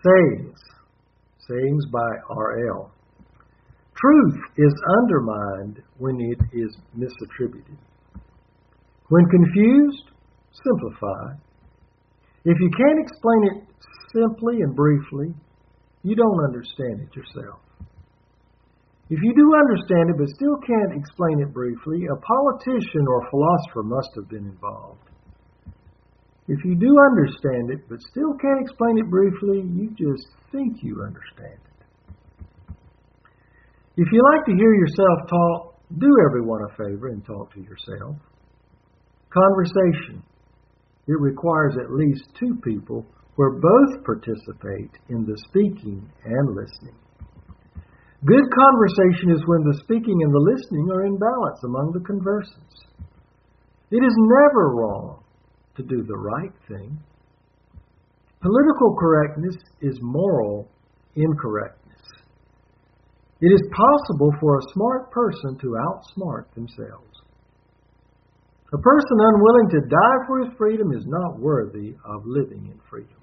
Sayings. Sayings by R.L. Truth is undermined when it is misattributed. When confused, simplify. If you can't explain it simply and briefly, you don't understand it yourself. If you do understand it but still can't explain it briefly, a politician or philosopher must have been involved. If you do understand it but still can't explain it briefly, you just think you understand it. If you like to hear yourself talk, do everyone a favor and talk to yourself. Conversation. It requires at least two people where both participate in the speaking and listening. Good conversation is when the speaking and the listening are in balance among the conversants. It is never wrong to do the right thing. Political correctness is moral incorrectness. It is possible for a smart person to outsmart themselves. A person unwilling to die for his freedom is not worthy of living in freedom.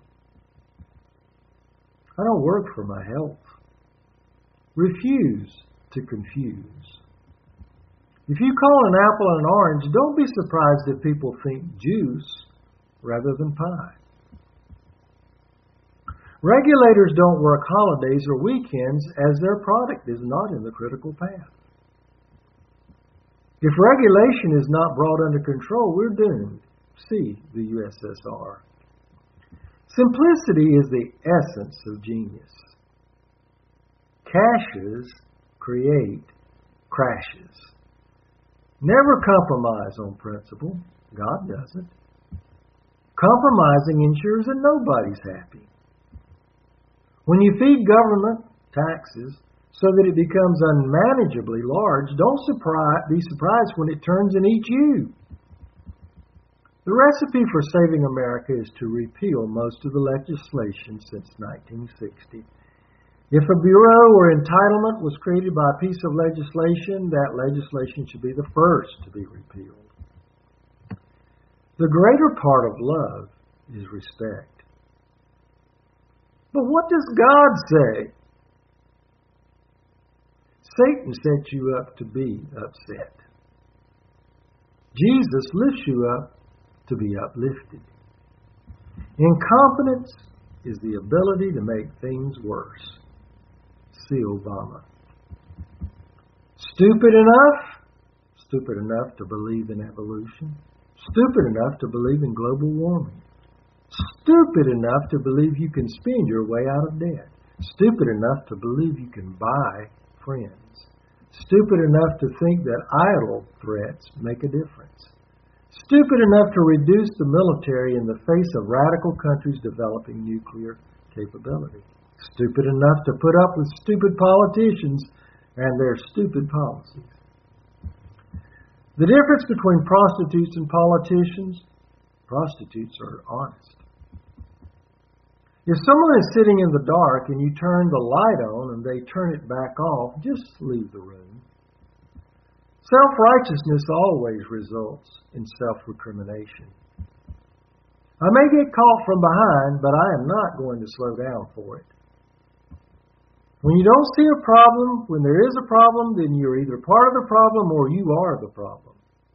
I don't work for my health. Refuse to confuse. If you call an apple an orange, don't be surprised if people think juice rather than pie. Regulators don't work holidays or weekends as their product is not in the critical path. If regulation is not brought under control, we're doomed. See the USSR. Simplicity is the essence of genius. Caches create crashes. Never compromise on principle. God doesn't. Compromising ensures that nobody's happy. When you feed government taxes so that it becomes unmanageably large, don't be surprised when it turns and eats you. The recipe for saving America is to repeal most of the legislation since 1960. If a bureau or entitlement was created by a piece of legislation, that legislation should be the first to be repealed. The greater part of love is respect. But what does God say? Satan sets you up to be upset. Jesus lifts you up to be uplifted. Incompetence is the ability to make things worse. See Obama. Stupid enough to believe in evolution. Stupid enough to believe in global warming. Stupid enough to believe you can spend your way out of debt. Stupid enough to believe you can buy friends. Stupid enough to think that idle threats make a difference. Stupid enough to reduce the military in the face of radical countries developing nuclear capability. Stupid enough to put up with stupid politicians and their stupid policies. The difference between prostitutes and politicians, prostitutes are honest. If someone is sitting in the dark and you turn the light on and they turn it back off, just leave the room. Self-righteousness always results in self-recrimination. I may get caught from behind, but I am not going to slow down for it. When you don't see a problem, when there is a problem, then you're either part of the problem or you are the problem.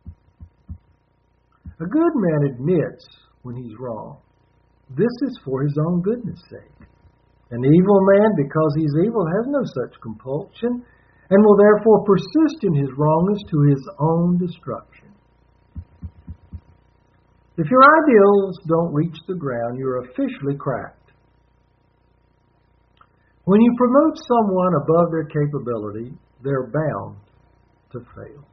A good man admits when he's wrong. This is for his own goodness' sake. An evil man, because he's evil, has no such compulsion and will therefore persist in his wrongness to his own destruction. If your ideals don't reach the ground, you're officially cracked. When you promote someone above their capability, they're bound to fail.